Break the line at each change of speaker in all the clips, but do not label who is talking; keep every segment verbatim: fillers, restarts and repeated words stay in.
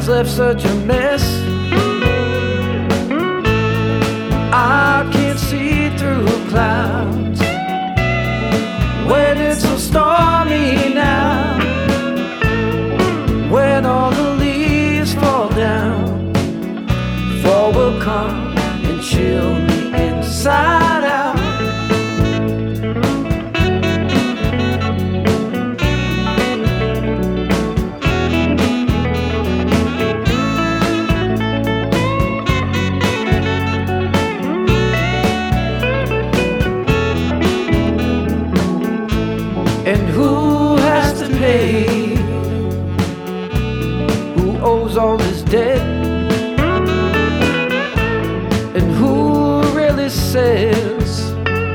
has left such a mess. I can't see through clouds when it's so stormy now. When all the leaves fall down, fall will come and chill me inside out. And who has to pay? Who owes all this debt? And who really says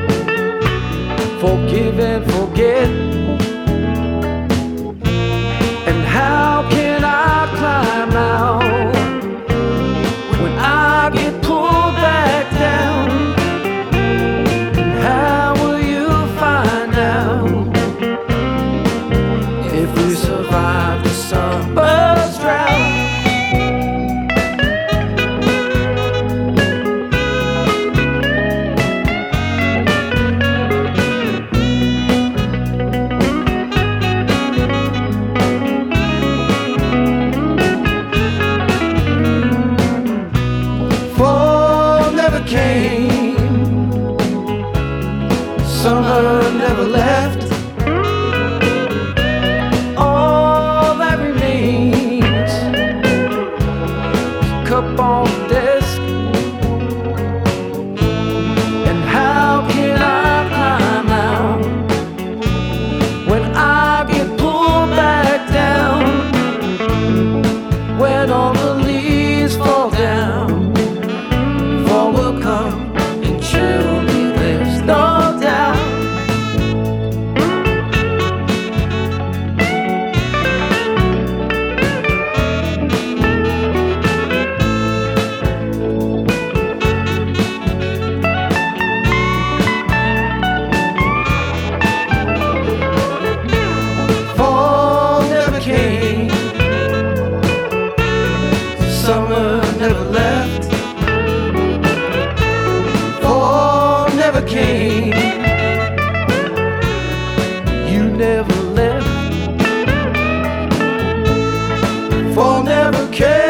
forgive and forget? And how can I climb out when I get pulled back down? And how will you find out if we survive the summer's drought? Fall never came, summer never left. Cup on the desk. And how can I climb out when I get pulled back down? When all the leaves fall down, fall will come and chill me, there's no doubt. Summer never left, fall never came, you never left, fall never came.